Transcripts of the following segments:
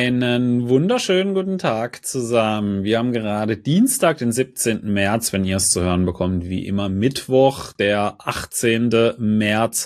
Einen wunderschönen guten Tag zusammen. Wir haben gerade Dienstag, den 17. März, wenn ihr es zu hören bekommt, wie immer Mittwoch, der 18. März.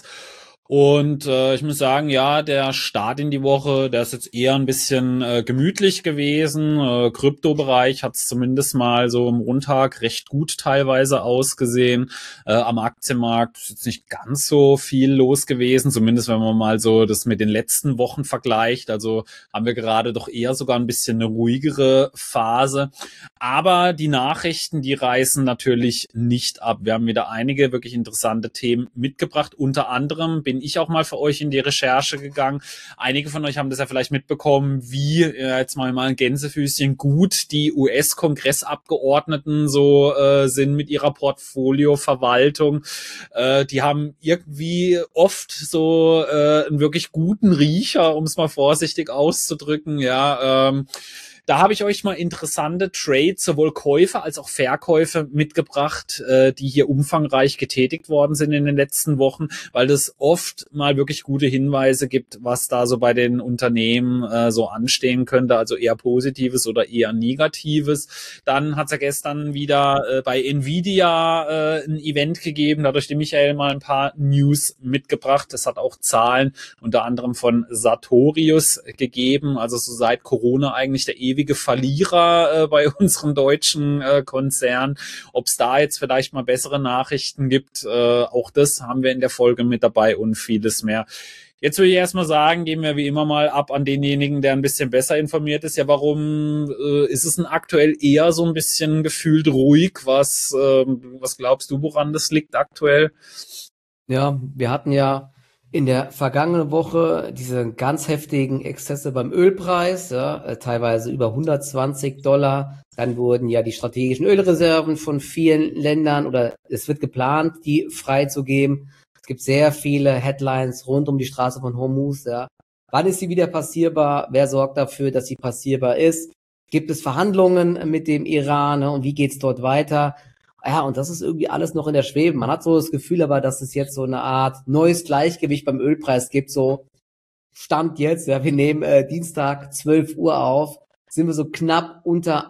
Und ich muss sagen, ja, der Start in die Woche, der ist jetzt eher ein bisschen gemütlich gewesen. Kryptobereich hat es zumindest mal so im Rundtag recht gut teilweise ausgesehen. Am Aktienmarkt ist jetzt nicht ganz so viel los gewesen, zumindest wenn man mal so das mit den letzten Wochen vergleicht. Also haben wir gerade doch eher sogar ein bisschen eine ruhigere Phase. Aber die Nachrichten, die reißen natürlich nicht ab. Wir haben wieder einige wirklich interessante Themen mitgebracht. Unter anderem bin ich auch mal für euch in die Recherche gegangen. Einige von euch haben das ja vielleicht mitbekommen, wie jetzt mal ein Gänsefüßchen gut die US-Kongressabgeordneten so sind mit ihrer Portfolioverwaltung. Die haben irgendwie oft so einen wirklich guten Riecher, um es mal vorsichtig auszudrücken. Ja, da habe ich euch mal interessante Trades, sowohl Käufe als auch Verkäufe mitgebracht, die hier umfangreich getätigt worden sind in den letzten Wochen, weil es oft mal wirklich gute Hinweise gibt, was da so bei den Unternehmen so anstehen könnte, also eher Positives oder eher Negatives. Dann hat es ja gestern wieder bei Nvidia ein Event gegeben, da hat euch der Michael mal ein paar News mitgebracht. Es hat auch Zahlen unter anderem von Sartorius gegeben, also so seit Corona eigentlich der ewige Verlierer bei unseren deutschen Konzernen. Ob es da jetzt vielleicht mal bessere Nachrichten gibt, auch das haben wir in der Folge mit dabei und vieles mehr. Jetzt würde ich erstmal sagen, geben wir wie immer mal ab an denjenigen, der ein bisschen besser informiert ist. Ja, warum ist es denn aktuell eher so ein bisschen gefühlt ruhig? Was glaubst du, woran das liegt aktuell? Ja, wir hatten ja in der vergangenen Woche diese ganz heftigen Exzesse beim Ölpreis, ja, teilweise über $120. Dann wurden ja die strategischen Ölreserven von vielen Ländern oder es wird geplant, die freizugeben. Es gibt sehr viele Headlines rund um die Straße von Hormuz. Ja. Wann ist sie wieder passierbar? Wer sorgt dafür, dass sie passierbar ist? Gibt es Verhandlungen mit dem Iran, ne? Und wie geht's dort weiter? Ja, und das ist irgendwie alles noch in der Schwebe. Man hat so das Gefühl aber, dass es jetzt so eine Art neues Gleichgewicht beim Ölpreis gibt. So Stand jetzt, ja, wir nehmen Dienstag 12 Uhr auf, sind wir so knapp unter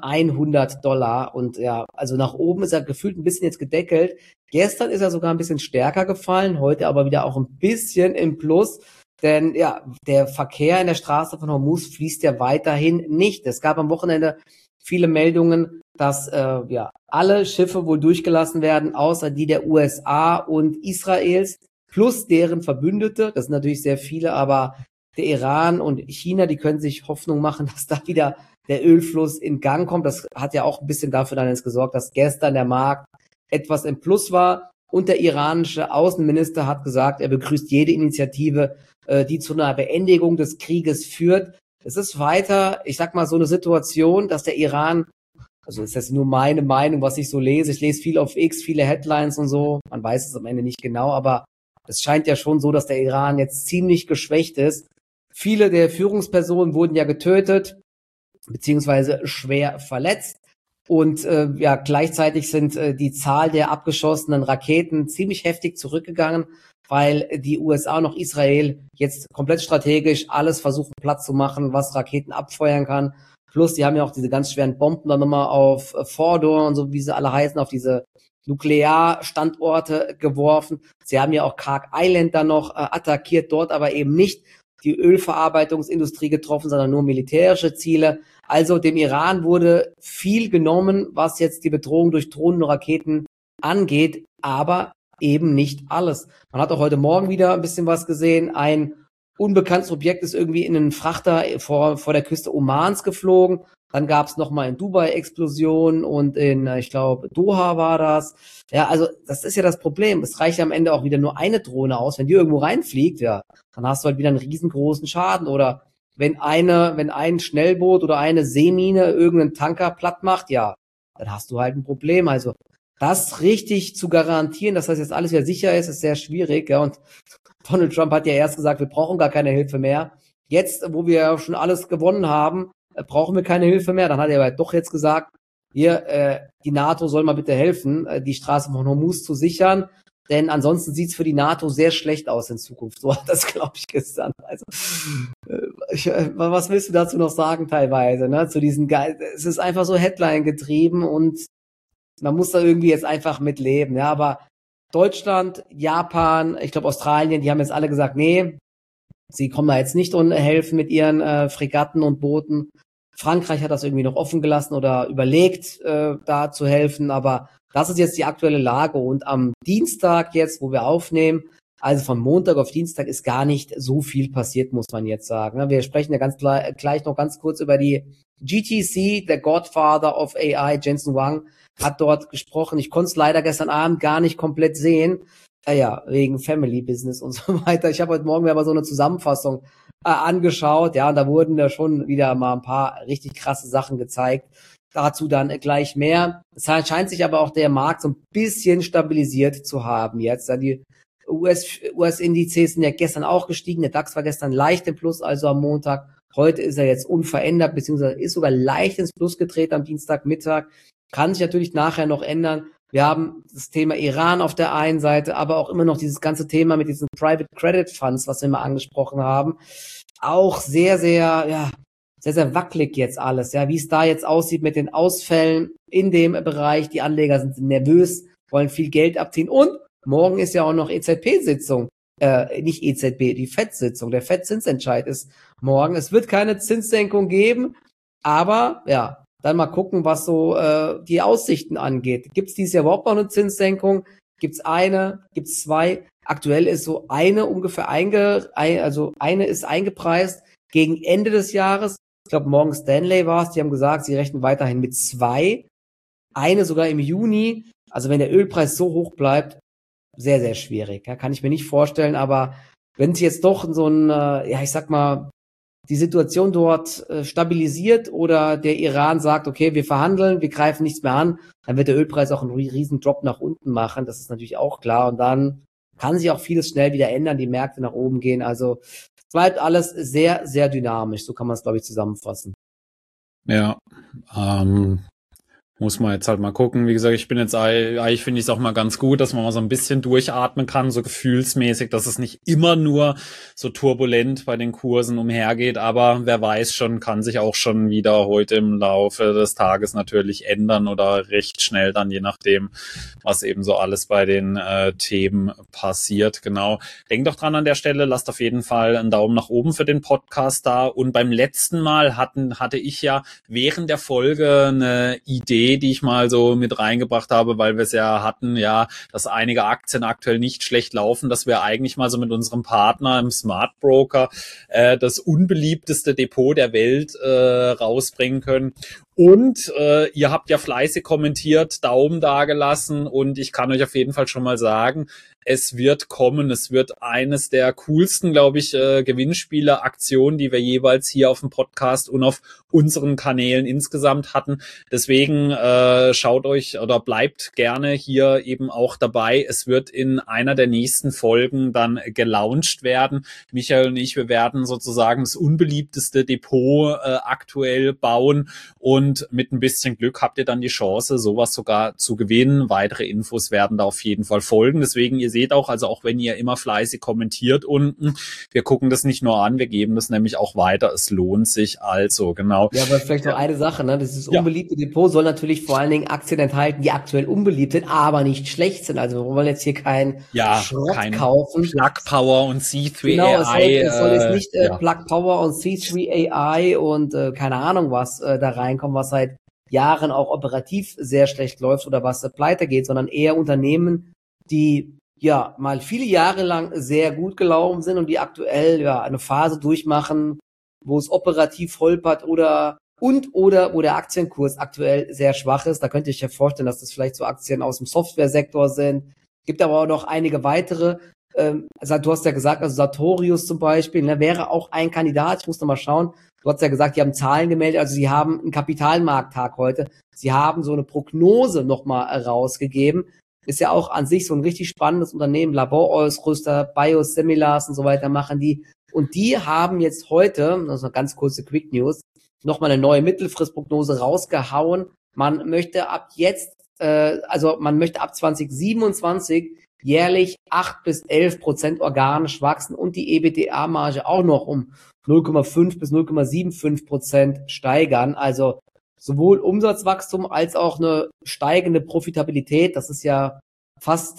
$100. Und ja, also nach oben ist er gefühlt ein bisschen jetzt gedeckelt. Gestern ist er sogar ein bisschen stärker gefallen, heute aber wieder auch ein bisschen im Plus. Denn ja, der Verkehr in der Straße von Hormuz fließt ja weiterhin nicht. Es gab am Wochenende viele Meldungen, dass alle Schiffe wohl durchgelassen werden, außer die der USA und Israels, plus deren Verbündete. Das sind natürlich sehr viele, aber der Iran und China, die können sich Hoffnung machen, dass da wieder der Ölfluss in Gang kommt. Das hat ja auch ein bisschen dafür dann jetzt gesorgt, dass gestern der Markt etwas im Plus war. Und der iranische Außenminister hat gesagt, er begrüßt jede Initiative, die zu einer Beendigung des Krieges führt. Es ist weiter, ich sag mal, so eine Situation, dass der Iran, also ist das nur meine Meinung, was ich so lese. Ich lese viel auf X, viele Headlines und so. Man weiß es am Ende nicht genau, aber es scheint ja schon so, dass der Iran jetzt ziemlich geschwächt ist. Viele der Führungspersonen wurden ja getötet, beziehungsweise schwer verletzt. Und gleichzeitig sind die Zahl der abgeschossenen Raketen ziemlich heftig zurückgegangen, weil die USA und auch Israel jetzt komplett strategisch alles versuchen platt zu machen, was Raketen abfeuern kann. Plus, die haben ja auch diese ganz schweren Bomben dann nochmal auf Fordow und so, wie sie alle heißen, auf diese Nuklearstandorte geworfen. Sie haben ja auch Khark Island dann noch attackiert, dort aber eben nicht die Ölverarbeitungsindustrie getroffen, sondern nur militärische Ziele. Also dem Iran wurde viel genommen, was jetzt die Bedrohung durch Drohnen und Raketen angeht, aber eben nicht alles. Man hat auch heute Morgen wieder ein bisschen was gesehen. Ein unbekanntes Objekt ist irgendwie in einen Frachter vor der Küste Omans geflogen. Dann gab es nochmal in Dubai Explosionen und in, ich glaube, Doha war das. Ja, also das ist ja das Problem. Es reicht ja am Ende auch wieder nur eine Drohne aus. Wenn die irgendwo reinfliegt, ja, dann hast du halt wieder einen riesengroßen Schaden. Oder wenn ein Schnellboot oder eine Seemine irgendeinen Tanker platt macht, ja, dann hast du halt ein Problem. Also das richtig zu garantieren, dass das jetzt alles wieder sicher ist sehr schwierig. Ja, und Donald Trump hat ja erst gesagt, wir brauchen gar keine Hilfe mehr. Jetzt, wo wir ja schon alles gewonnen haben, brauchen wir keine Hilfe mehr. Dann hat er aber doch jetzt gesagt, hier, die NATO soll mal bitte helfen, die Straße von Hormuz zu sichern. denn ansonsten sieht's für die NATO sehr schlecht aus in Zukunft. So hat das, glaube ich, gestern. Also, was willst du dazu noch sagen teilweise, ne? Zu diesen es ist einfach so Headline getrieben und man muss da irgendwie jetzt einfach mit leben, ja, aber Deutschland, Japan, ich glaube Australien, die haben jetzt alle gesagt, nee, sie kommen da jetzt nicht und helfen mit ihren Fregatten und Booten. Frankreich hat das irgendwie noch offen gelassen oder überlegt, da zu helfen, aber das ist jetzt die aktuelle Lage und am Dienstag jetzt, wo wir aufnehmen, also von Montag auf Dienstag ist gar nicht so viel passiert, muss man jetzt sagen. Wir sprechen ja gleich noch ganz kurz über die GTC, der Godfather of AI, Jensen Huang, hat dort gesprochen. Ich konnte es leider gestern Abend gar nicht komplett sehen. Ja, wegen Family Business und so weiter. Ich habe heute Morgen mir aber so eine Zusammenfassung angeschaut, ja, und da wurden da schon wieder mal ein paar richtig krasse Sachen gezeigt. Dazu dann gleich mehr. Es scheint sich aber auch der Markt so ein bisschen stabilisiert zu haben jetzt. Die US-Indizes sind ja gestern auch gestiegen. Der DAX war gestern leicht im Plus, also am Montag. Heute ist er jetzt unverändert, beziehungsweise ist sogar leicht ins Plus gedreht am Dienstagmittag. Kann sich natürlich nachher noch ändern. Wir haben das Thema Iran auf der einen Seite, aber auch immer noch dieses ganze Thema mit diesen Private Credit Funds, was wir mal angesprochen haben. Auch sehr, sehr wackelig jetzt alles, ja, wie es da jetzt aussieht mit den Ausfällen in dem Bereich. Die Anleger sind nervös, wollen viel Geld abziehen und morgen ist ja auch noch EZB-Sitzung, nicht EZB, die FED-Sitzung. Der FED-Zinsentscheid ist morgen. Es wird keine Zinssenkung geben, aber ja, dann mal gucken, was so die Aussichten angeht. Gibt es dieses Jahr überhaupt noch eine Zinssenkung? Gibt es eine? Gibt es zwei? Aktuell ist so eine ungefähr eine ist eingepreist gegen Ende des Jahres. Ich glaube, Morgan Stanley war es, die haben gesagt, sie rechnen weiterhin mit 2. Eine sogar im Juni. Also wenn der Ölpreis so hoch bleibt, sehr, sehr schwierig. Ja, kann ich mir nicht vorstellen. Aber wenn es jetzt doch so ein, ich sag mal, die Situation dort stabilisiert oder der Iran sagt, okay, wir verhandeln, wir greifen nichts mehr an, dann wird der Ölpreis auch einen riesen Drop nach unten machen. Das ist natürlich auch klar. Und dann kann sich auch vieles schnell wieder ändern, die Märkte nach oben gehen. Also es bleibt alles sehr, sehr dynamisch. So kann man es, glaube ich, zusammenfassen. Ja, muss man jetzt halt mal gucken. Wie gesagt, eigentlich finde ich es auch mal ganz gut, dass man mal so ein bisschen durchatmen kann, so gefühlsmäßig, dass es nicht immer nur so turbulent bei den Kursen umhergeht. Aber wer weiß schon, kann sich auch schon wieder heute im Laufe des Tages natürlich ändern oder recht schnell dann, je nachdem, was eben so alles bei den Themen passiert. Genau. Denkt doch dran an der Stelle, lasst auf jeden Fall einen Daumen nach oben für den Podcast da. Und beim letzten Mal hatte ich ja während der Folge eine Idee, die ich mal so mit reingebracht habe, weil wir es ja hatten, ja, dass einige Aktien aktuell nicht schlecht laufen, dass wir eigentlich mal so mit unserem Partner im Smart Broker das unbeliebteste Depot der Welt rausbringen können. Und ihr habt ja fleißig kommentiert, Daumen dagelassen und ich kann euch auf jeden Fall schon mal sagen, es wird kommen. Es wird eines der coolsten, glaube ich, Gewinnspiele-Aktionen, die wir jeweils hier auf dem Podcast und auf unseren Kanälen insgesamt hatten. Deswegen schaut euch oder bleibt gerne hier eben auch dabei. Es wird in einer der nächsten Folgen dann gelauncht werden. Michael und ich, wir werden sozusagen das unbeliebteste Depot aktuell bauen und mit ein bisschen Glück habt ihr dann die Chance, sowas sogar zu gewinnen. Weitere Infos werden da auf jeden Fall folgen. Deswegen, ihr seht auch, also auch wenn ihr immer fleißig kommentiert unten, wir gucken das nicht nur an, wir geben das nämlich auch weiter. Es lohnt sich also, genau. Ja, aber vielleicht noch eine Sache, ne? Dieses unbeliebte Depot soll natürlich vor allen Dingen Aktien enthalten, die aktuell unbeliebt sind, aber nicht schlecht sind. Also wir wollen jetzt hier keinen Schrott kaufen. Plug Power und C3 genau, AI. Es soll jetzt nicht Plug Power und C3 AI und keine Ahnung was da reinkommen, was seit Jahren auch operativ sehr schlecht läuft oder was pleite geht, sondern eher Unternehmen, die ja mal viele Jahre lang sehr gut gelaufen sind und die aktuell eine Phase durchmachen, wo es operativ holpert oder wo der Aktienkurs aktuell sehr schwach ist. Da könnt ihr euch ja vorstellen, dass das vielleicht so Aktien aus dem Softwaresektor sind. Gibt aber auch noch einige weitere. Also du hast ja gesagt, also Sartorius zum Beispiel, ne, wäre auch ein Kandidat. Ich muss noch mal schauen. Du hast ja gesagt, die haben Zahlen gemeldet, also sie haben einen Kapitalmarkttag heute. Sie haben so eine Prognose nochmal rausgegeben. Ist ja auch an sich so ein richtig spannendes Unternehmen. Labораusrüster, Biosimilars und so weiter machen die. Und die haben jetzt heute, das ist eine ganz kurze Quick News, nochmal eine neue Mittelfristprognose rausgehauen. Man möchte ab 2027 jährlich 8-11% organisch wachsen und die EBITDA-Marge auch noch um 0,5 bis 0,75% steigern. Also sowohl Umsatzwachstum als auch eine steigende Profitabilität. Das ist ja fast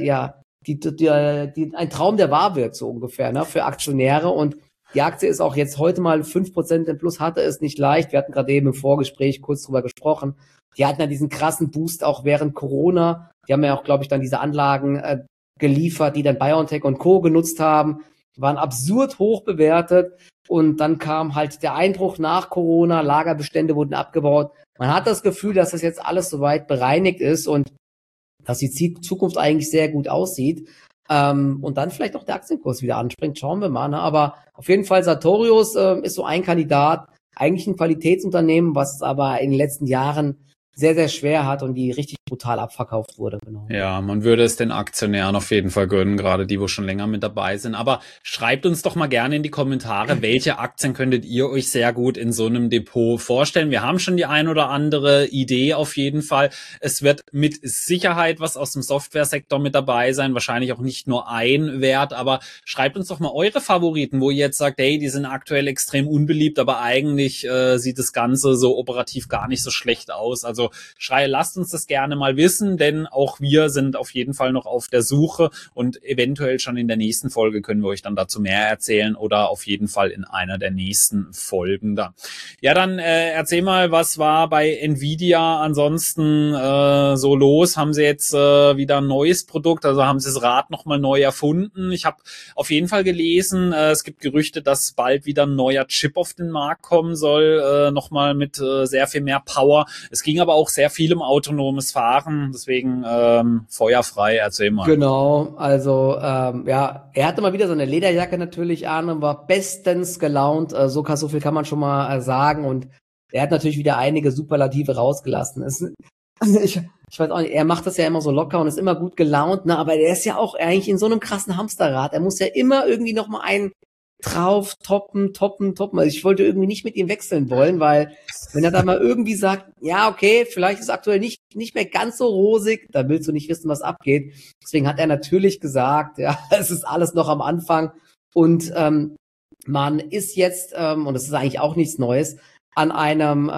ein Traum, der wahr wird, so ungefähr, ne, für Aktionäre. Und die Aktie ist auch jetzt heute mal 5% im Plus, hatte es nicht leicht. Wir hatten gerade eben im Vorgespräch kurz drüber gesprochen. Die hatten ja diesen krassen Boost auch während Corona. Die haben ja auch, glaube ich, dann diese Anlagen geliefert, die dann BioNTech und Co. genutzt haben. Die waren absurd hoch bewertet. Und dann kam halt der Einbruch nach Corona, Lagerbestände wurden abgebaut. Man hat das Gefühl, dass das jetzt alles soweit bereinigt ist und dass die Zukunft eigentlich sehr gut aussieht. Und dann vielleicht auch der Aktienkurs wieder anspringt, schauen wir mal. Ne? Aber auf jeden Fall Sartorius ist so ein Kandidat, eigentlich ein Qualitätsunternehmen, was aber in den letzten Jahren sehr, sehr schwer hat und die richtig brutal abverkauft wurde. Genau. Ja, man würde es den Aktionären auf jeden Fall gönnen, gerade die, wo schon länger mit dabei sind. Aber schreibt uns doch mal gerne in die Kommentare, welche Aktien könntet ihr euch sehr gut in so einem Depot vorstellen. Wir haben schon die ein oder andere Idee auf jeden Fall. Es wird mit Sicherheit was aus dem Softwaresektor mit dabei sein, wahrscheinlich auch nicht nur ein Wert, aber schreibt uns doch mal eure Favoriten, wo ihr jetzt sagt, hey, die sind aktuell extrem unbeliebt, aber eigentlich sieht das Ganze so operativ gar nicht so schlecht aus. Also lasst uns das gerne mal wissen, denn auch wir sind auf jeden Fall noch auf der Suche und eventuell schon in der nächsten Folge können wir euch dann dazu mehr erzählen oder auf jeden Fall in einer der nächsten Folgen da. Ja, dann erzähl mal, was war bei Nvidia ansonsten so los? Haben sie jetzt wieder ein neues Produkt, also haben sie das Rad nochmal neu erfunden? Ich habe auf jeden Fall gelesen, es gibt Gerüchte, dass bald wieder ein neuer Chip auf den Markt kommen soll, nochmal mit sehr viel mehr Power. Es ging aber auch sehr viel um autonomes Fahren, deswegen feuerfrei, erzähl mal. Genau, also er hatte mal wieder so eine Lederjacke natürlich an und war bestens gelaunt, so viel kann man schon mal sagen und er hat natürlich wieder einige Superlative rausgelassen. Ich weiß auch nicht, er macht das ja immer so locker und ist immer gut gelaunt, ne, aber er ist ja auch eigentlich in so einem krassen Hamsterrad, er muss ja immer irgendwie noch mal einen drauf, toppen. Also ich wollte irgendwie nicht mit ihm wechseln wollen, weil wenn er da mal irgendwie sagt, ja, okay, vielleicht ist aktuell nicht mehr ganz so rosig, dann willst du nicht wissen, was abgeht. Deswegen hat er natürlich gesagt, ja, es ist alles noch am Anfang und man ist jetzt, und das ist eigentlich auch nichts Neues, an einem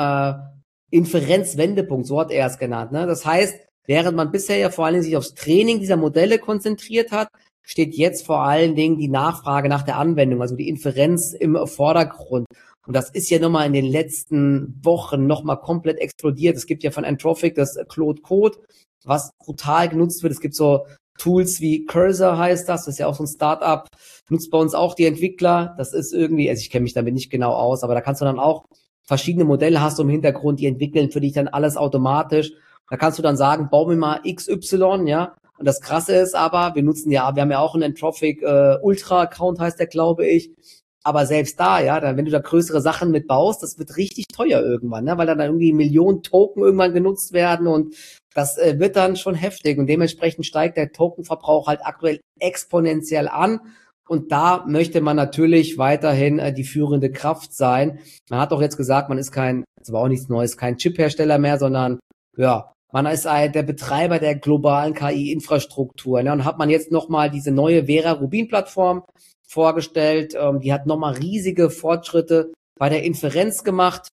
Inferenzwendepunkt, so hat er es genannt. Ne? Das heißt, während man bisher ja vor allen Dingen sich aufs Training dieser Modelle konzentriert hat, steht jetzt vor allen Dingen die Nachfrage nach der Anwendung, also die Inferenz im Vordergrund. Und das ist ja nochmal in den letzten Wochen nochmal komplett explodiert. Es gibt ja von Anthropic das Claude Code, was brutal genutzt wird. Es gibt so Tools wie Cursor heißt das ist ja auch so ein Startup, nutzt bei uns auch die Entwickler. Das ist irgendwie, also ich kenne mich damit nicht genau aus, aber da kannst du dann auch verschiedene Modelle hast du im Hintergrund, die entwickeln für dich dann alles automatisch. Da kannst du dann sagen, bau mir mal XY, ja. Und das Krasse ist aber, wir haben ja auch einen Anthropic Ultra-Account, heißt der, glaube ich. Aber selbst da, ja, dann, wenn du da größere Sachen mitbaust, das wird richtig teuer irgendwann, ne? Weil dann irgendwie Millionen Token irgendwann genutzt werden und das wird dann schon heftig. Und dementsprechend steigt der Tokenverbrauch halt aktuell exponentiell an. Und da möchte man natürlich weiterhin die führende Kraft sein. Man hat auch jetzt gesagt, man ist das war auch nichts Neues, kein Chip-Hersteller mehr, sondern ja, man ist der Betreiber der globalen KI-Infrastruktur. Ne? Und hat man jetzt nochmal diese neue Vera Rubin-Plattform vorgestellt. Die hat nochmal riesige Fortschritte bei der Inferenz gemacht.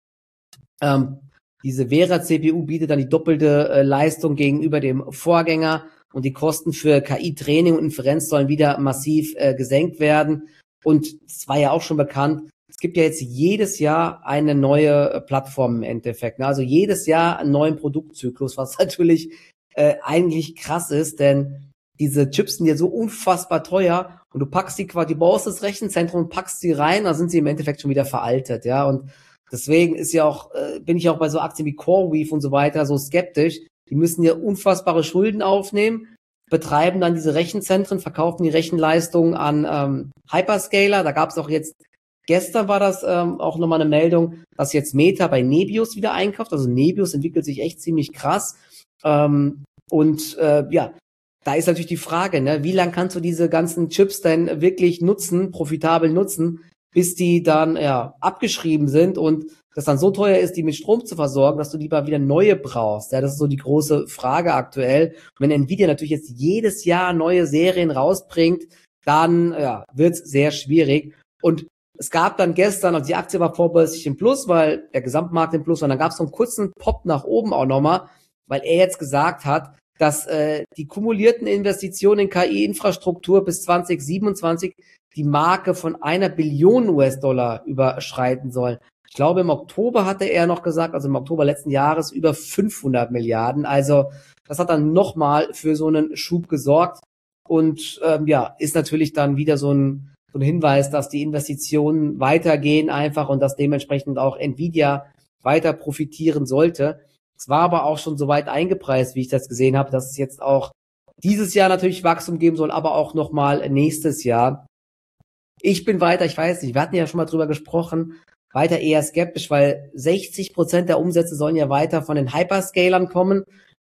Diese Vera-CPU bietet dann die doppelte Leistung gegenüber dem Vorgänger. Und die Kosten für KI-Training und Inferenz sollen wieder massiv gesenkt werden. Und es war ja auch schon bekannt, es gibt ja jetzt jedes Jahr eine neue Plattform im Endeffekt. Ne? Also jedes Jahr einen neuen Produktzyklus, was natürlich eigentlich krass ist, denn diese Chips sind ja so unfassbar teuer und du baust das Rechenzentrum und packst sie rein, dann sind sie im Endeffekt schon wieder veraltet, ja. Und deswegen bin ich auch bei so Aktien wie CoreWeave und so weiter so skeptisch. Die müssen ja unfassbare Schulden aufnehmen, betreiben dann diese Rechenzentren, verkaufen die Rechenleistung an Hyperscaler. Da gab es auch jetzt, gestern war das auch nochmal eine Meldung, dass jetzt Meta bei Nebius wieder einkauft. Also Nebius entwickelt sich echt ziemlich krass. Da ist natürlich die Frage, ne, wie lang kannst du diese ganzen Chips denn wirklich nutzen, profitabel nutzen, bis die dann abgeschrieben sind und das dann so teuer ist, die mit Strom zu versorgen, dass du lieber wieder neue brauchst. Ja, das ist so die große Frage aktuell. Und wenn Nvidia natürlich jetzt jedes Jahr neue Serien rausbringt, dann wird's sehr schwierig. Und es gab dann gestern, also die Aktie war vorbörslich im Plus, weil der Gesamtmarkt im Plus war, und dann gab es so einen kurzen Pop nach oben auch nochmal, weil er jetzt gesagt hat, dass die kumulierten Investitionen in KI-Infrastruktur bis 2027 die Marke von 1 Billion US-Dollar überschreiten sollen. Ich glaube, im Oktober hatte er noch gesagt, also im Oktober letzten Jahres, über 500 Milliarden. Also das hat dann nochmal für so einen Schub gesorgt und ist natürlich dann wieder so ein Hinweis, dass die Investitionen weitergehen einfach und dass dementsprechend auch Nvidia weiter profitieren sollte. Es war aber auch schon so weit eingepreist, wie ich das gesehen habe, dass es jetzt auch dieses Jahr natürlich Wachstum geben soll, aber auch nochmal nächstes Jahr. Ich bin weiter, ich weiß nicht, wir hatten ja schon mal drüber gesprochen, weiter eher skeptisch, weil 60% der Umsätze sollen ja weiter von den Hyperscalern kommen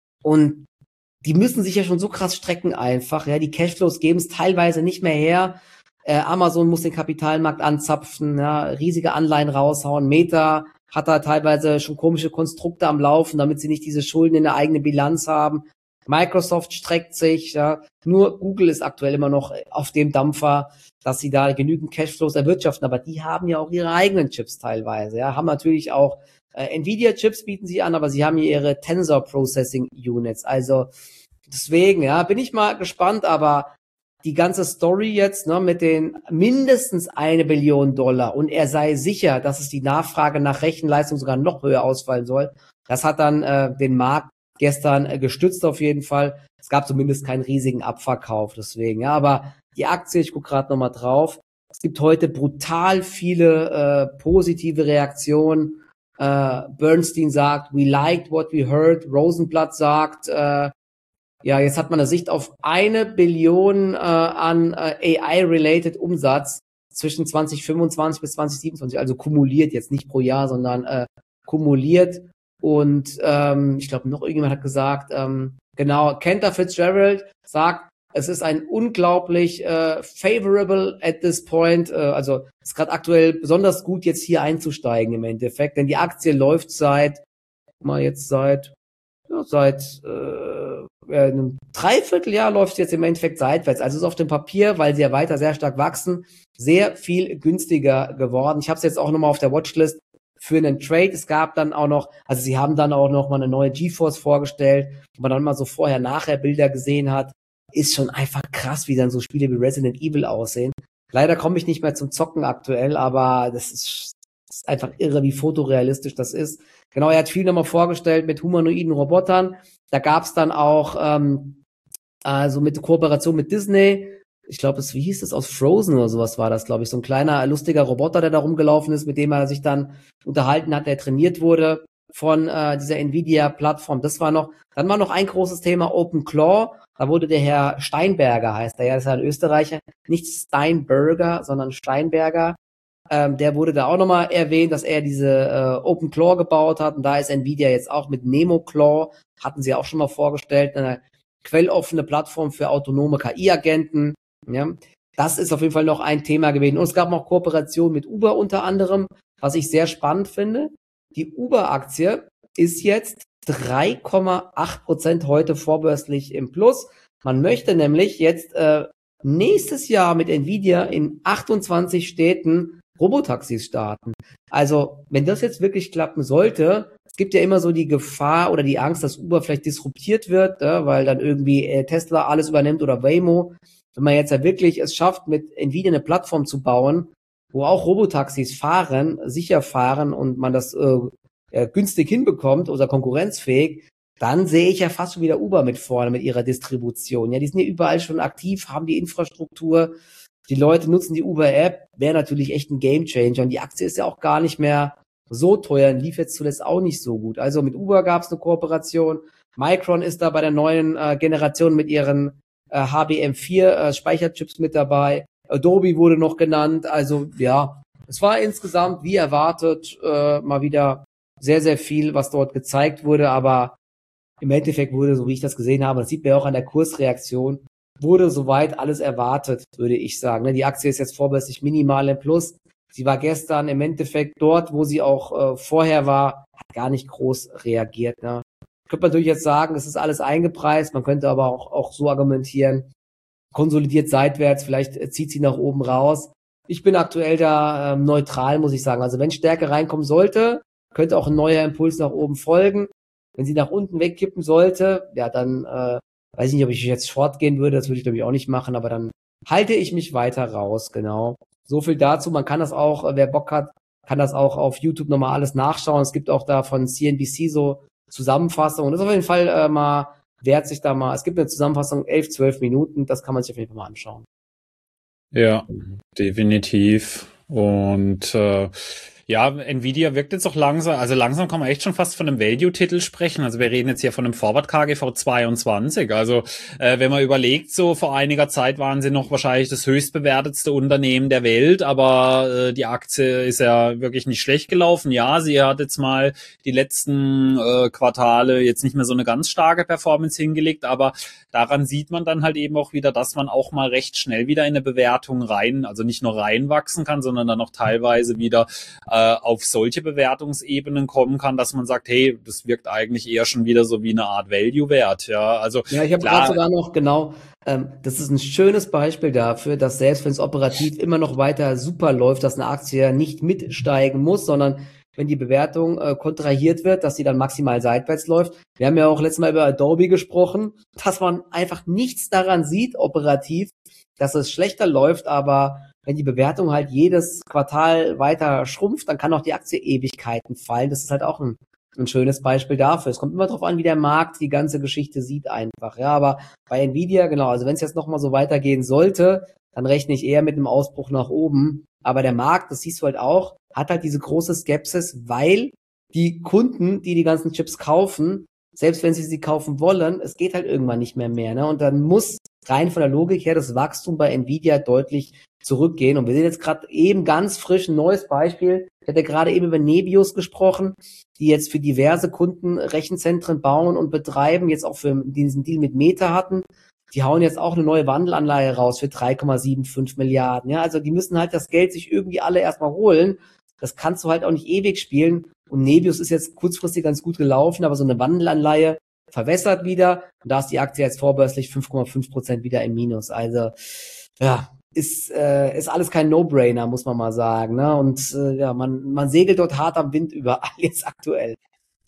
und die müssen sich ja schon so krass strecken einfach. Ja, die Cashflows geben es teilweise nicht mehr her. Amazon muss den Kapitalmarkt anzapfen, ja, riesige Anleihen raushauen. Meta hat da teilweise schon komische Konstrukte am Laufen, damit sie nicht diese Schulden in der eigenen Bilanz haben. Microsoft streckt sich, ja. Nur Google ist aktuell immer noch auf dem Dampfer, dass sie da genügend Cashflows erwirtschaften. Aber die haben ja auch ihre eigenen Chips teilweise, ja. Haben natürlich auch Nvidia-Chips bieten sie an, aber sie haben hier ihre Tensor Processing Units. Also deswegen, ja, bin ich mal gespannt, aber die ganze Story jetzt, ne, mit den mindestens 1 Billion Dollar und er sei sicher, dass es die Nachfrage nach Rechenleistung sogar noch höher ausfallen soll. Das hat dann den Markt gestern gestützt auf jeden Fall. Es gab zumindest keinen riesigen Abverkauf, deswegen. Ja, aber die Aktie, ich gucke gerade nochmal drauf. Es gibt heute brutal viele positive Reaktionen. Bernstein sagt, we liked what we heard. Rosenblatt sagt, jetzt hat man eine Sicht auf 1 Billion an AI-related Umsatz zwischen 2025 bis 2027, also kumuliert, jetzt nicht pro Jahr, sondern kumuliert. Und ich glaube, noch irgendjemand hat gesagt, Cantor Fitzgerald sagt, es ist ein unglaublich favorable at this point, also ist gerade aktuell besonders gut, jetzt hier einzusteigen im Endeffekt, denn die Aktie läuft seit einem Dreivierteljahr läuft jetzt im Endeffekt seitwärts. Also ist auf dem Papier, weil sie ja weiter sehr stark wachsen, sehr viel günstiger geworden. Ich habe es jetzt auch nochmal auf der Watchlist für einen Trade. Es gab dann auch noch, also sie haben dann auch noch mal eine neue GeForce vorgestellt, wo man dann mal so vorher-nachher Bilder gesehen hat. Ist schon einfach krass, wie dann so Spiele wie Resident Evil aussehen. Leider komme ich nicht mehr zum Zocken aktuell, aber das ist einfach irre, wie fotorealistisch das ist. Genau, er hat viel nochmal vorgestellt mit humanoiden Robotern. Da gab's dann auch also mit Kooperation mit Disney. Ich glaube, wie hieß das, aus Frozen oder sowas war das, glaube ich. So ein kleiner, lustiger Roboter, der da rumgelaufen ist, mit dem er sich dann unterhalten hat, der trainiert wurde von dieser Nvidia-Plattform. Dann war noch ein großes Thema OpenClaw. Da wurde der Herr Steinberger, heißt er, ja, das ist ja ein Österreicher, nicht Steinberger, sondern Steinberger. Der wurde da auch nochmal erwähnt, dass er diese OpenClaw gebaut hat. Und da ist Nvidia jetzt auch mit NemoClaw, hatten sie auch schon mal vorgestellt, eine quelloffene Plattform für autonome KI-Agenten. Ja, das ist auf jeden Fall noch ein Thema gewesen. Und es gab noch Kooperationen mit Uber unter anderem, was ich sehr spannend finde. Die Uber-Aktie ist jetzt 3,8% heute vorbörslich im Plus. Man möchte nämlich jetzt nächstes Jahr mit Nvidia in 28 Städten Robotaxis starten. Also, wenn das jetzt wirklich klappen sollte, es gibt ja immer so die Gefahr oder die Angst, dass Uber vielleicht disruptiert wird, weil dann irgendwie Tesla alles übernimmt oder Waymo. Wenn man jetzt ja wirklich es schafft, mit Nvidia eine Plattform zu bauen, wo auch Robotaxis fahren, sicher fahren und man das günstig hinbekommt oder konkurrenzfähig, dann sehe ich ja fast schon wieder Uber mit vorne mit ihrer Distribution. Ja, die sind ja überall schon aktiv, haben die Infrastruktur. Die Leute nutzen die Uber-App, wäre natürlich echt ein Gamechanger. Und die Aktie ist ja auch gar nicht mehr so teuer und lief jetzt zuletzt auch nicht so gut. Also mit Uber gab es eine Kooperation. Micron ist da bei der neuen Generation mit ihren HBM4 Speicherchips mit dabei. Adobe wurde noch genannt. Also ja, es war insgesamt wie erwartet mal wieder sehr, sehr viel, was dort gezeigt wurde. Aber im Endeffekt wurde, so wie ich das gesehen habe, das sieht man ja auch an der Kursreaktion, wurde soweit alles erwartet, würde ich sagen. Die Aktie ist jetzt vorbörslich minimal im Plus. Sie war gestern im Endeffekt dort, wo sie auch vorher war, hat gar nicht groß reagiert. Ne? Könnte man natürlich jetzt sagen, es ist alles eingepreist. Man könnte aber auch so argumentieren, konsolidiert seitwärts, vielleicht zieht sie nach oben raus. Ich bin aktuell da neutral, muss ich sagen. Also wenn Stärke reinkommen sollte, könnte auch ein neuer Impuls nach oben folgen. Wenn sie nach unten wegkippen sollte, ja, dann weiß ich nicht, ob ich jetzt Short gehen würde. Das würde ich, glaube ich, auch nicht machen. Aber dann halte ich mich weiter raus, genau. So viel dazu. Man kann das auch, wer Bock hat, kann das auch auf YouTube nochmal alles nachschauen. Es gibt auch da von CNBC so Zusammenfassungen. Das ist auf jeden Fall mal wert, sich da mal, es gibt eine Zusammenfassung, 11, 12 Minuten, das kann man sich auf jeden Fall mal anschauen. Ja, definitiv. Und ja, Nvidia wirkt jetzt auch langsam, also langsam kann man echt schon fast von einem Value-Titel sprechen. Also wir reden jetzt hier von einem Forward KGV 22. Also wenn man überlegt, so vor einiger Zeit waren sie noch wahrscheinlich das höchstbewertetste Unternehmen der Welt, aber die Aktie ist ja wirklich nicht schlecht gelaufen. Ja, sie hat jetzt mal die letzten Quartale jetzt nicht mehr so eine ganz starke Performance hingelegt, aber daran sieht man dann halt eben auch wieder, dass man auch mal recht schnell wieder in eine Bewertung also nicht nur reinwachsen kann, sondern dann auch teilweise wieder auf solche Bewertungsebenen kommen kann, dass man sagt, hey, das wirkt eigentlich eher schon wieder so wie eine Art Value-Wert. Ja, also ja, ich habe gerade sogar noch das ist ein schönes Beispiel dafür, dass selbst wenn es operativ immer noch weiter super läuft, dass eine Aktie nicht mitsteigen muss, sondern wenn die Bewertung kontrahiert wird, dass sie dann maximal seitwärts läuft. Wir haben ja auch letztes Mal über Adobe gesprochen, dass man einfach nichts daran sieht, operativ, dass es schlechter läuft, aber wenn die Bewertung halt jedes Quartal weiter schrumpft, dann kann auch die Aktie Ewigkeiten fallen. Das ist halt auch ein schönes Beispiel dafür. Es kommt immer darauf an, wie der Markt die ganze Geschichte sieht einfach. Ja, aber bei Nvidia, genau, also wenn es jetzt nochmal so weitergehen sollte, dann rechne ich eher mit einem Ausbruch nach oben. Aber der Markt, das siehst du halt auch, hat halt diese große Skepsis, weil die Kunden, die ganzen Chips kaufen, selbst wenn sie kaufen wollen, es geht halt irgendwann nicht mehr, ne? Und dann muss rein von der Logik her das Wachstum bei Nvidia deutlich zurückgehen. Und wir sehen jetzt gerade eben ganz frisch ein neues Beispiel. Ich hatte gerade eben über Nebius gesprochen, die jetzt für diverse Kunden Rechenzentren bauen und betreiben, jetzt auch für diesen Deal mit Meta hatten. Die hauen jetzt auch eine neue Wandelanleihe raus für 3,75 Milliarden. Ja, also die müssen halt das Geld sich irgendwie alle erstmal holen. Das kannst du halt auch nicht ewig spielen. Und Nebius ist jetzt kurzfristig ganz gut gelaufen, aber so eine Wandelanleihe verwässert wieder. Und da ist die Aktie jetzt vorbörslich 5,5% wieder im Minus. Also, ja, ist alles kein No-Brainer, muss man mal sagen. Ne? Und ja, man segelt dort hart am Wind überall jetzt aktuell.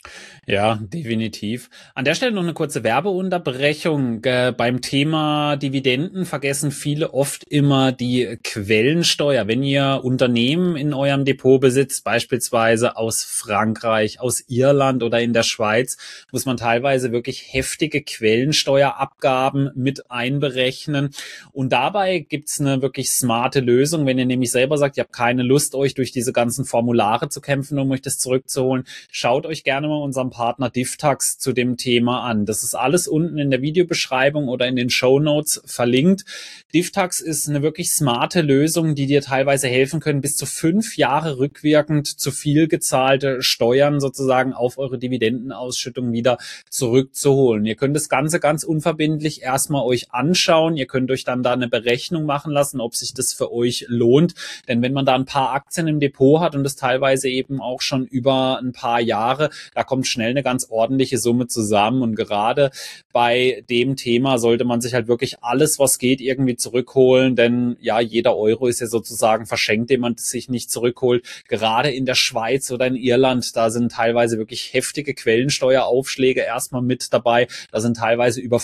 Ja, definitiv. An der Stelle noch eine kurze Werbeunterbrechung. Beim Thema Dividenden vergessen viele oft immer die Quellensteuer. Wenn ihr Unternehmen in eurem Depot besitzt, beispielsweise aus Frankreich, aus Irland oder in der Schweiz, muss man teilweise wirklich heftige Quellensteuerabgaben mit einberechnen. Und dabei gibt's eine wirklich smarte Lösung. Wenn ihr nämlich selber sagt, ihr habt keine Lust, euch durch diese ganzen Formulare zu kämpfen, um euch das zurückzuholen, schaut euch gerne mal unseren Partner Divtax zu dem Thema an. Das ist alles unten in der Videobeschreibung oder in den Shownotes verlinkt. Divtax ist eine wirklich smarte Lösung, die dir teilweise helfen können, bis zu 5 Jahre rückwirkend zu viel gezahlte Steuern sozusagen auf eure Dividendenausschüttung wieder zurückzuholen. Ihr könnt das Ganze ganz unverbindlich erstmal euch anschauen. Ihr könnt euch dann da eine Berechnung machen lassen, ob sich das für euch lohnt. Denn wenn man da ein paar Aktien im Depot hat und das teilweise eben auch schon über ein paar Jahre, da kommt schnell eine ganz ordentliche Summe zusammen. Und gerade bei dem Thema sollte man sich halt wirklich alles, was geht, irgendwie zurückholen. Denn ja, jeder Euro ist ja sozusagen verschenkt, den man sich nicht zurückholt. Gerade in der Schweiz oder in Irland, da sind teilweise wirklich heftige Quellensteueraufschläge erstmal mit dabei. Da sind teilweise über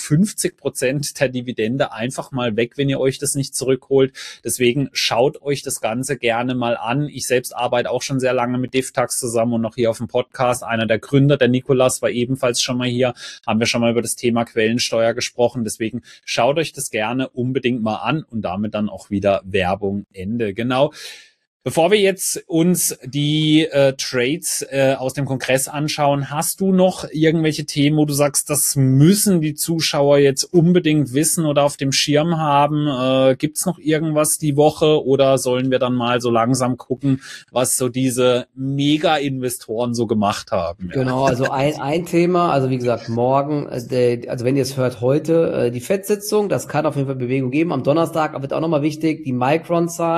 50% der Dividende einfach mal weg, wenn ihr euch das nicht zurückholt. Deswegen schaut euch das Ganze gerne mal an. Ich selbst arbeite auch schon sehr lange mit Divtax zusammen und noch hier auf dem Podcast. Einer der Gründer, der Nikolas, war ebenfalls schon mal hier. Haben wir schon mal über das Thema Quellensteuer gesprochen. Deswegen schaut euch das gerne unbedingt mal an und damit dann auch wieder Werbung Ende. Genau. Bevor wir jetzt uns die Trades aus dem Kongress anschauen, hast du noch irgendwelche Themen, wo du sagst, das müssen die Zuschauer jetzt unbedingt wissen oder auf dem Schirm haben? Gibt's noch irgendwas die Woche oder sollen wir dann mal so langsam gucken, was so diese Mega-Investoren so gemacht haben? Ja. Genau, also ein Thema, also wie gesagt, morgen, also wenn ihr es hört, heute die FED-Sitzung, das kann auf jeden Fall Bewegung geben. Am Donnerstag wird auch nochmal wichtig, die Micron-Zahlen.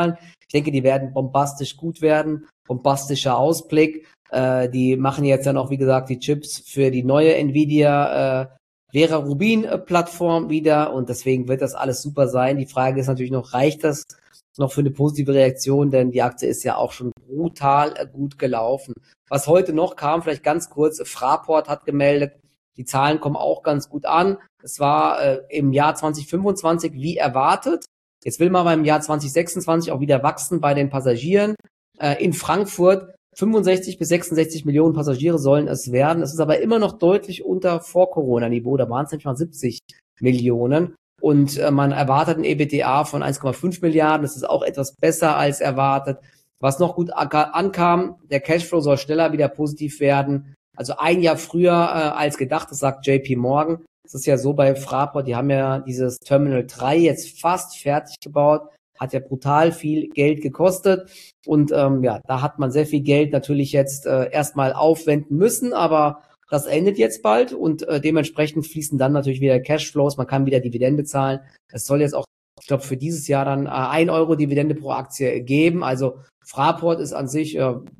Ich denke, die werden bombastisch gut werden, bombastischer Ausblick. Die machen jetzt dann auch, wie gesagt, die Chips für die neue Nvidia Vera Rubin Plattform wieder und deswegen wird das alles super sein. Die Frage ist natürlich noch, reicht das noch für eine positive Reaktion, denn die Aktie ist ja auch schon brutal gut gelaufen. Was heute noch kam, vielleicht ganz kurz, Fraport hat gemeldet, die Zahlen kommen auch ganz gut an. Es war im Jahr 2025 wie erwartet. Jetzt will man beim Jahr 2026 auch wieder wachsen bei den Passagieren. In Frankfurt 65 bis 66 Millionen Passagiere sollen es werden. Es ist aber immer noch deutlich unter Vor-Corona-Niveau. Da waren es nämlich mal 70 Millionen. Und man erwartet ein EBITDA von 1,5 Milliarden. Das ist auch etwas besser als erwartet. Was noch gut ankam, der Cashflow soll schneller wieder positiv werden. Also ein Jahr früher als gedacht, das sagt JP Morgan. Das ist ja so bei Fraport, die haben ja dieses Terminal 3 jetzt fast fertig gebaut. Hat ja brutal viel Geld gekostet. Und ja, da hat man sehr viel Geld natürlich jetzt erstmal aufwenden müssen, aber das endet jetzt bald und dementsprechend fließen dann natürlich wieder Cashflows, man kann wieder Dividende zahlen. Es soll jetzt auch, ich glaube, für dieses Jahr dann 1 Euro Dividende pro Aktie geben. Also Fraport ist an sich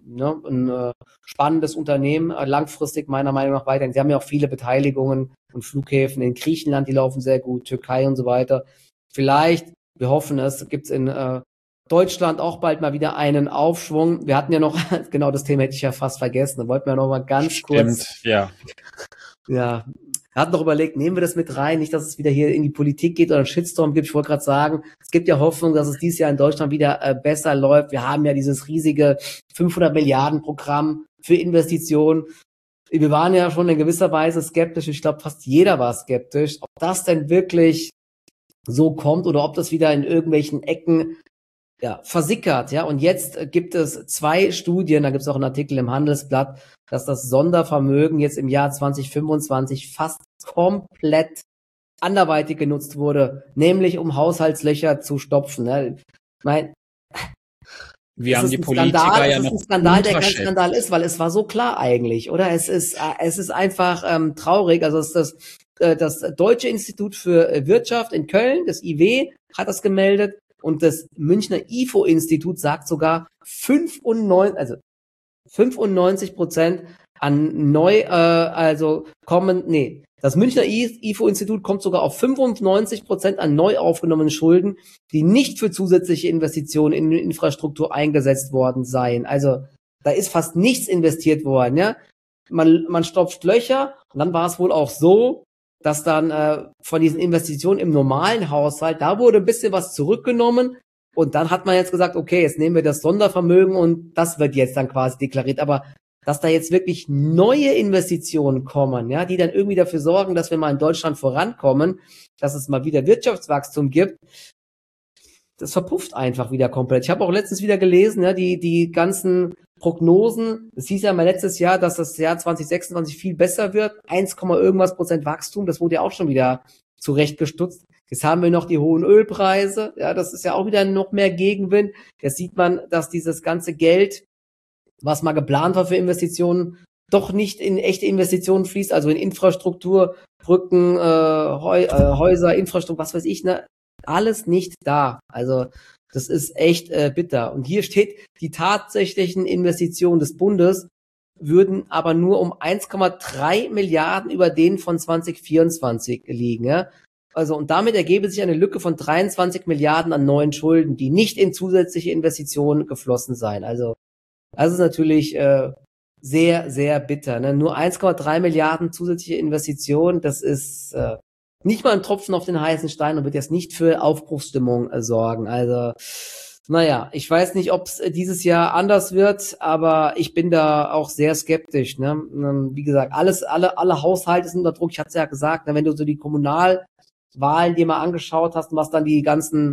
ein spannendes Unternehmen, langfristig meiner Meinung nach weiterhin. Sie haben ja auch viele Beteiligungen und Flughäfen in Griechenland, die laufen sehr gut, Türkei und so weiter. Vielleicht, wir hoffen es, gibt's in Deutschland auch bald mal wieder einen Aufschwung. Wir hatten ja noch, genau das Thema hätte ich ja fast vergessen, da wollten wir noch mal ganz kurz. Ja. Ja, er hat noch überlegt, nehmen wir das mit rein, nicht, dass es wieder hier in die Politik geht oder einen Shitstorm gibt. Ich wollte gerade sagen, es gibt ja Hoffnung, dass es dieses Jahr in Deutschland wieder besser läuft. Wir haben ja dieses riesige 500 Milliarden Programm für Investitionen. Wir waren ja schon in gewisser Weise skeptisch. Ich glaube, fast jeder war skeptisch, ob das denn wirklich so kommt oder ob das wieder in irgendwelchen Ecken versickert, ja. Und jetzt gibt es 2 Studien, da gibt es auch einen Artikel im Handelsblatt, dass das Sondervermögen jetzt im Jahr 2025 fast komplett anderweitig genutzt wurde, nämlich um Haushaltslöcher zu stopfen. Ne? Ich meine, wir haben die Politiker ja noch ein Skandal, der kein Skandal ist, weil es war so klar eigentlich, oder? Es ist einfach traurig. Also es ist das Deutsche Institut für Wirtschaft in Köln, das IW, hat das gemeldet. Und das Münchner IFO-Institut sagt sogar 95% an das Münchner IFO-Institut kommt sogar auf 95% an neu aufgenommenen Schulden, die nicht für zusätzliche Investitionen in Infrastruktur eingesetzt worden seien. Also da ist fast nichts investiert worden, ja. Man stopft Löcher und dann war es wohl auch so, dass dann von diesen Investitionen im normalen Haushalt, da wurde ein bisschen was zurückgenommen und dann hat man jetzt gesagt, okay, jetzt nehmen wir das Sondervermögen und das wird jetzt dann quasi deklariert. Aber dass da jetzt wirklich neue Investitionen kommen, ja, die dann irgendwie dafür sorgen, dass wir mal in Deutschland vorankommen, dass es mal wieder Wirtschaftswachstum gibt, das verpufft einfach wieder komplett. Ich habe auch letztens wieder gelesen, ja, die ganzen Prognosen, es hieß ja mal letztes Jahr, dass das Jahr 2026 viel besser wird, 1, irgendwas Prozent Wachstum, das wurde ja auch schon wieder zurechtgestutzt. Jetzt haben wir noch die hohen Ölpreise, ja, das ist ja auch wieder noch mehr Gegenwind. Jetzt sieht man, dass dieses ganze Geld, was mal geplant war für Investitionen, doch nicht in echte Investitionen fließt, also in Infrastruktur, Brücken, Häuser, Infrastruktur, was weiß ich, ne, alles nicht da. Also das ist echt bitter. Und hier steht, die tatsächlichen Investitionen des Bundes würden aber nur um 1,3 Milliarden über denen von 2024 liegen. Ja? Also und damit ergebe sich eine Lücke von 23 Milliarden an neuen Schulden, die nicht in zusätzliche Investitionen geflossen seien. Also das ist natürlich sehr, sehr bitter. Ne? Nur 1,3 Milliarden zusätzliche Investitionen, das ist nicht mal ein Tropfen auf den heißen Stein und wird jetzt nicht für Aufbruchsstimmung sorgen. Also, naja, ich weiß nicht, ob es dieses Jahr anders wird, aber ich bin da auch sehr skeptisch. Ne? Wie gesagt, alle Haushalte sind unter Druck. Ich hatte es ja gesagt, ne? Wenn du so die Kommunalwahlen dir mal angeschaut hast und was dann die ganzen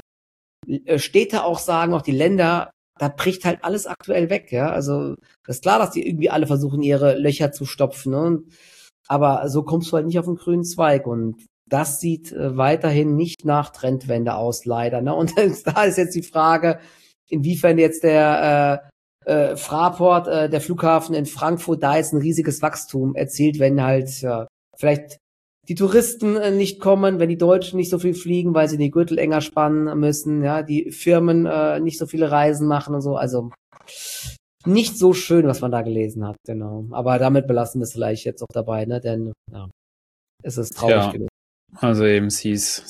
Städte auch sagen, auch die Länder, da bricht halt alles aktuell weg. Ja, also das ist klar, dass die irgendwie alle versuchen, ihre Löcher zu stopfen. Ne? Aber so kommst du halt nicht auf den grünen Zweig und das sieht weiterhin nicht nach Trendwende aus, leider. Ne? Und da ist jetzt die Frage, inwiefern jetzt der Fraport, der Flughafen in Frankfurt, da jetzt ein riesiges Wachstum erzielt, wenn halt vielleicht die Touristen nicht kommen, wenn die Deutschen nicht so viel fliegen, weil sie die Gürtel enger spannen müssen, ja, die Firmen nicht so viele Reisen machen und so, also nicht so schön, was man da gelesen hat, genau. Aber damit belassen wir es vielleicht jetzt auch dabei, ne, denn ja, es ist traurig genug. Also eben es hieß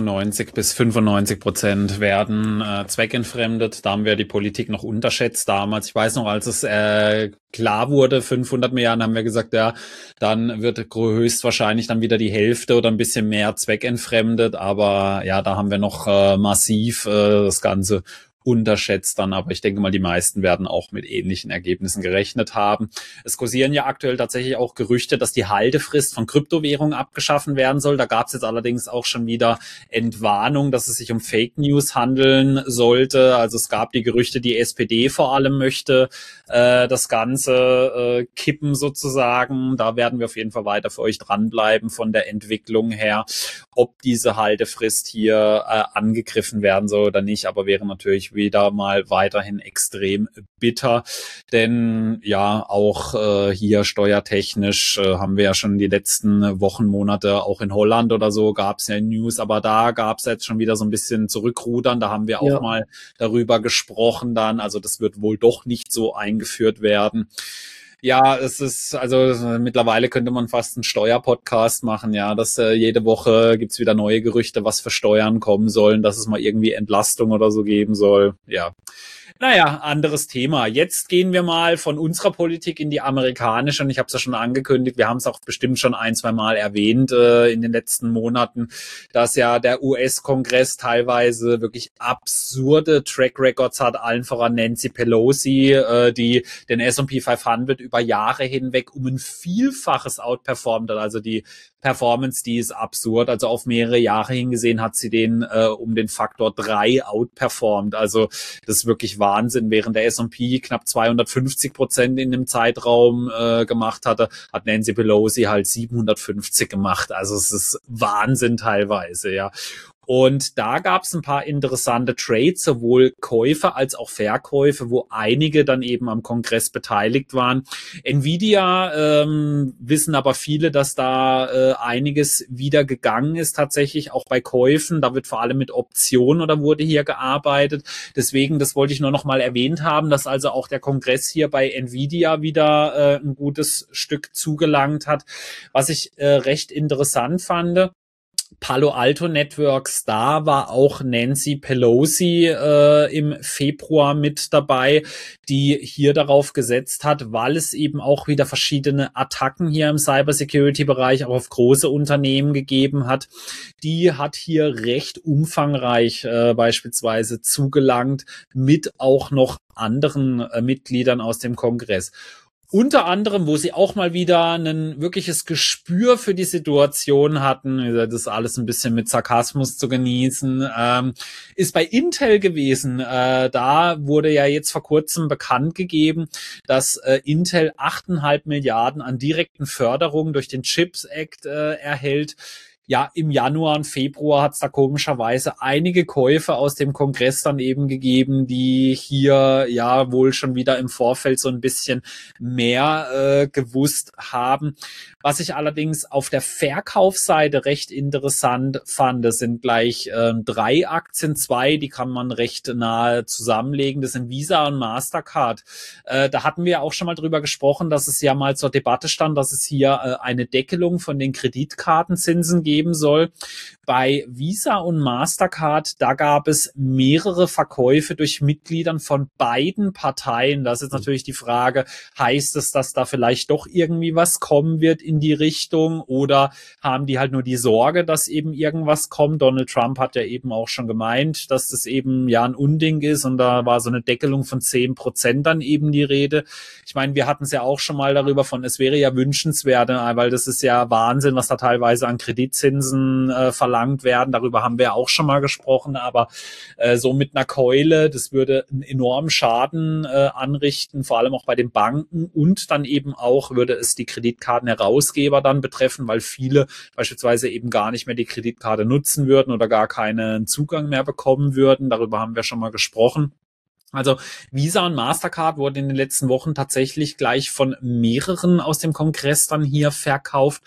96-95% werden zweckentfremdet. Da haben wir die Politik noch unterschätzt damals. Ich weiß noch, als es klar wurde, 500 Milliarden, haben wir gesagt, ja, dann wird höchstwahrscheinlich dann wieder die Hälfte oder ein bisschen mehr zweckentfremdet. Aber ja, da haben wir noch massiv das Ganze unterschätzt dann, aber ich denke mal, die meisten werden auch mit ähnlichen Ergebnissen gerechnet haben. Es kursieren ja aktuell tatsächlich auch Gerüchte, dass die Haltefrist von Kryptowährungen abgeschaffen werden soll. Da gab es jetzt allerdings auch schon wieder Entwarnung, dass es sich um Fake News handeln sollte. Also es gab die Gerüchte, die SPD vor allem möchte das Ganze kippen sozusagen. Da werden wir auf jeden Fall weiter für euch dranbleiben von der Entwicklung her, ob diese Haltefrist hier angegriffen werden soll oder nicht, aber wäre natürlich wieder mal weiterhin extrem bitter, denn ja, auch hier steuertechnisch haben wir ja schon die letzten Wochen, Monate, auch in Holland oder so gab es ja News, aber da gab es jetzt schon wieder so ein bisschen Zurückrudern, da haben wir auch mal darüber gesprochen dann, also das wird wohl doch nicht so eingeführt werden. Ja, es ist, also mittlerweile könnte man fast einen Steuerpodcast machen, ja, dass jede Woche gibt's wieder neue Gerüchte, was für Steuern kommen sollen, dass es mal irgendwie Entlastung oder so geben soll, ja. Naja, anderes Thema. Jetzt gehen wir mal von unserer Politik in die amerikanische und ich habe es ja schon angekündigt, wir haben es auch bestimmt schon ein, zwei Mal erwähnt in den letzten Monaten, dass ja der US-Kongress teilweise wirklich absurde Track Records hat, allen voran Nancy Pelosi, die den S&P 500 über Jahre hinweg um ein Vielfaches outperformt hat, also die Performance, die ist absurd. Also auf mehrere Jahre hingesehen hat sie den um den Faktor 3 outperformt. Also das ist wirklich Wahnsinn. Während der S&P knapp 250% in dem Zeitraum gemacht hatte, hat Nancy Pelosi halt 750 gemacht. Also es ist Wahnsinn teilweise, ja. Und da gab es ein paar interessante Trades, sowohl Käufe als auch Verkäufe, wo einige dann eben am Kongress beteiligt waren. Nvidia wissen aber viele, dass da einiges wieder gegangen ist, tatsächlich auch bei Käufen. Da wird vor allem mit Optionen oder wurde hier gearbeitet. Deswegen, das wollte ich nur noch mal erwähnt haben, dass also auch der Kongress hier bei Nvidia wieder ein gutes Stück zugelangt hat. Was ich recht interessant fand, Palo Alto Networks, da war auch Nancy Pelosi im Februar mit dabei, die hier darauf gesetzt hat, weil es eben auch wieder verschiedene Attacken hier im Cybersecurity-Bereich auch auf große Unternehmen gegeben hat. Die hat hier recht umfangreich beispielsweise zugelangt mit auch noch anderen Mitgliedern aus dem Kongress. Unter anderem, wo sie auch mal wieder ein wirkliches Gespür für die Situation hatten, das ist alles ein bisschen mit Sarkasmus zu genießen, ist bei Intel gewesen. Da wurde ja jetzt vor kurzem bekannt gegeben, dass Intel 8,5 Milliarden an direkten Förderungen durch den CHIPS Act erhält. Ja, im Januar und Februar hat es da komischerweise einige Käufe aus dem Kongress dann eben gegeben, die hier ja wohl schon wieder im Vorfeld so ein bisschen mehr gewusst haben. Was ich allerdings auf der Verkaufsseite recht interessant fand, das sind gleich 3 Aktien, 2, die kann man recht nahe zusammenlegen. Das sind Visa und Mastercard. Da hatten wir auch schon mal drüber gesprochen, dass es ja mal zur Debatte stand, dass es hier eine Deckelung von den Kreditkartenzinsen geben soll. Bei Visa und Mastercard, da gab es mehrere Verkäufe durch Mitgliedern von beiden Parteien. Das ist jetzt natürlich die Frage, heißt es, dass da vielleicht doch irgendwie was kommen wird in die Richtung oder haben die halt nur die Sorge, dass eben irgendwas kommt? Donald Trump hat ja eben auch schon gemeint, dass das eben ja ein Unding ist und da war so eine Deckelung von 10% dann eben die Rede. Ich meine, wir hatten es ja auch schon mal darüber von, es wäre ja wünschenswert, weil das ist ja Wahnsinn, was da teilweise an Kreditzinsen verlangt werden. Darüber haben wir auch schon mal gesprochen, aber so mit einer Keule, das würde einen enormen Schaden anrichten, vor allem auch bei den Banken und dann eben auch würde es die Kreditkartenherausgeber dann betreffen, weil viele beispielsweise eben gar nicht mehr die Kreditkarte nutzen würden oder gar keinen Zugang mehr bekommen würden. Darüber haben wir schon mal gesprochen. Also Visa und Mastercard wurden in den letzten Wochen tatsächlich gleich von mehreren aus dem Kongress dann hier verkauft.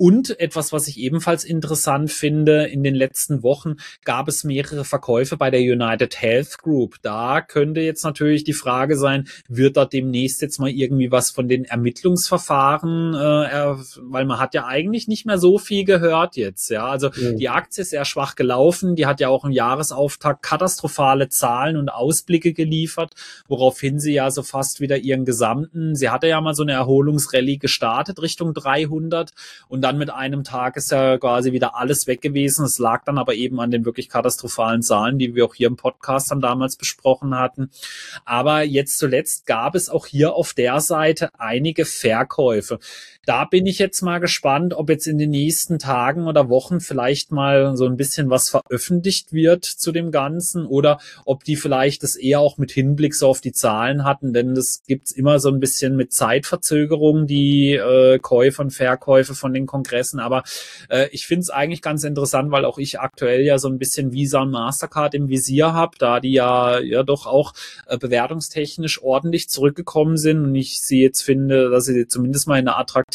Und etwas, was ich ebenfalls interessant finde, in den letzten Wochen gab es mehrere Verkäufe bei der United Health Group. Da könnte jetzt natürlich die Frage sein, wird da demnächst jetzt mal irgendwie was von den Ermittlungsverfahren, weil man hat ja eigentlich nicht mehr so viel gehört jetzt. Ja, also die Aktie ist sehr schwach gelaufen. Die hat ja auch im Jahresauftakt katastrophale Zahlen und Ausblicke geliefert, woraufhin sie ja so fast wieder sie hatte ja mal so eine Erholungsrallye gestartet Richtung 300 und dann mit einem Tag ist ja quasi wieder alles weg gewesen. Es lag dann aber eben an den wirklich katastrophalen Zahlen, die wir auch hier im Podcast dann damals besprochen hatten. Aber jetzt zuletzt gab es auch hier auf der Seite einige Verkäufe. Da bin ich jetzt mal gespannt, ob jetzt in den nächsten Tagen oder Wochen vielleicht mal so ein bisschen was veröffentlicht wird zu dem Ganzen oder ob die vielleicht das eher auch mit Hinblick so auf die Zahlen hatten, denn das gibt's immer so ein bisschen mit Zeitverzögerung, die Käufe und Verkäufe von den Kongressen, aber ich finde es eigentlich ganz interessant, weil auch ich aktuell ja so ein bisschen Visa und Mastercard im Visier habe, da die ja doch auch bewertungstechnisch ordentlich zurückgekommen sind und ich sie jetzt finde, dass sie zumindest mal in einer attraktiven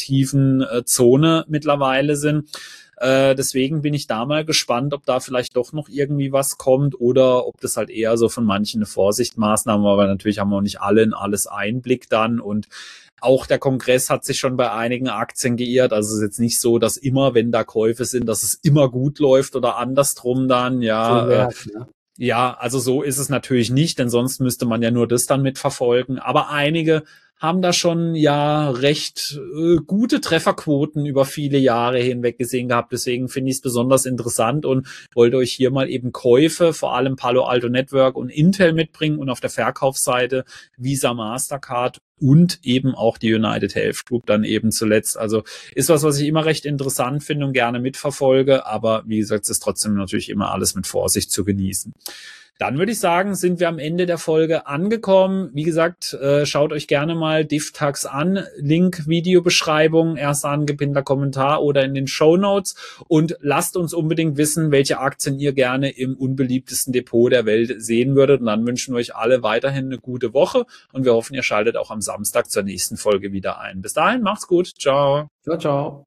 Zone mittlerweile sind. Deswegen bin ich da mal gespannt, ob da vielleicht doch noch irgendwie was kommt oder ob das halt eher so von manchen eine Vorsichtsmaßnahme, aber natürlich haben wir auch nicht alle in alles Einblick dann und auch der Kongress hat sich schon bei einigen Aktien geirrt. Also es ist jetzt nicht so, dass immer, wenn da Käufe sind, dass es immer gut läuft oder andersrum dann, ja. Ja, also so ist es natürlich nicht, denn sonst müsste man ja nur das dann mitverfolgen. Aber einige haben da schon ja recht gute Trefferquoten über viele Jahre hinweg gesehen gehabt. Deswegen finde ich es besonders interessant und wollte euch hier mal eben Käufe, vor allem Palo Alto Network und Intel mitbringen und auf der Verkaufsseite Visa, Mastercard und eben auch die United Health Group dann eben zuletzt. Also ist was ich immer recht interessant finde und gerne mitverfolge. Aber wie gesagt, es ist trotzdem natürlich immer alles mit Vorsicht zu genießen. Dann würde ich sagen, sind wir am Ende der Folge angekommen. Wie gesagt, schaut euch gerne mal DivTax an. Link, Videobeschreibung, erst angepinnter Kommentar oder in den Shownotes. Und lasst uns unbedingt wissen, welche Aktien ihr gerne im unbeliebtesten Depot der Welt sehen würdet. Und dann wünschen wir euch alle weiterhin eine gute Woche. Und wir hoffen, ihr schaltet auch am Samstag zur nächsten Folge wieder ein. Bis dahin, macht's gut. Ciao. Ciao, ciao.